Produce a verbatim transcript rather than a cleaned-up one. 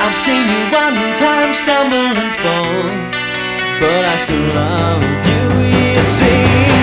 I've seen you one time stumble and fall, but I still love you, you see.